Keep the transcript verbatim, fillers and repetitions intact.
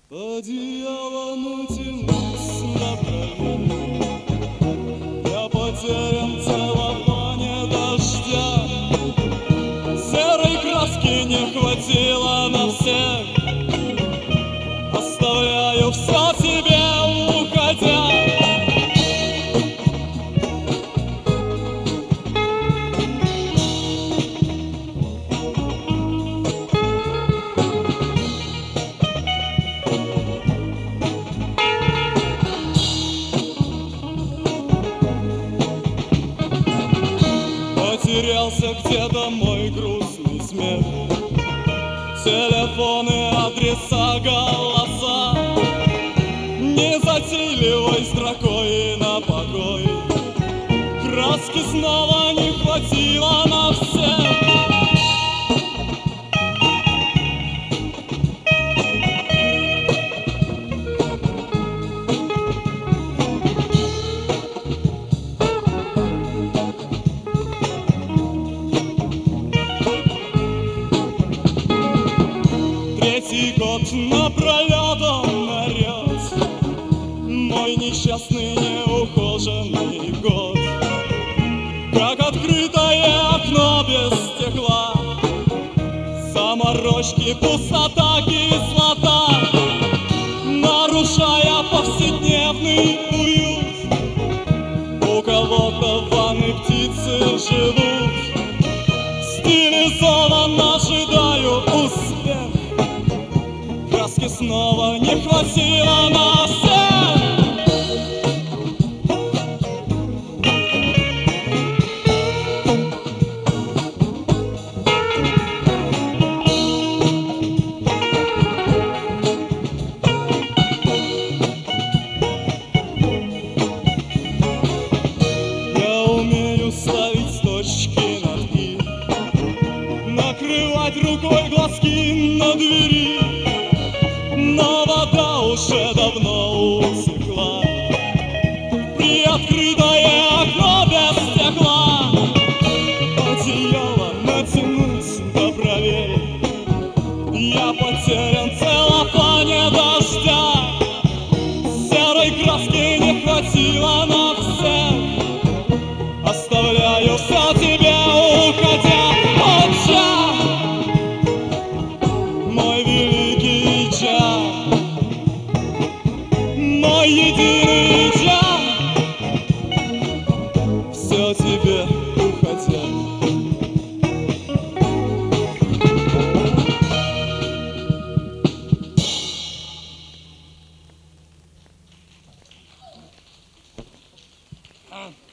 Одеяло натянулось на брови, я потерян в целлофане дождя. Серой краски не хватило на всех, оставляю все тебе, уходя. Потерялся где-то мой грустный смех, телефоны, адреса, голоса, незатейливой строкой на покой. Краски снова не хватило на всех. Третий год напролет он орет, мой несчастный неухоженный год. Как открытое окно без стекла, заморочки, пустота, кислота, нарушая повседневный уют. У кого-то в ванной птицы живут, стилизованно ожидаю успех. Краски снова не хватило на всех. Я умею ставить точки над «и», накрывать рукой глазки на двери. Но вода уже давно утекла, приоткрытое окно без стекла. Одеяло натянуть, да проверь, я потерян в целлофане дождя. Серой краски не хватило на всех, оставляю все тебе, уходя. Отча, мой великий Ча, мой единый Ча, все тебе, уходя. А.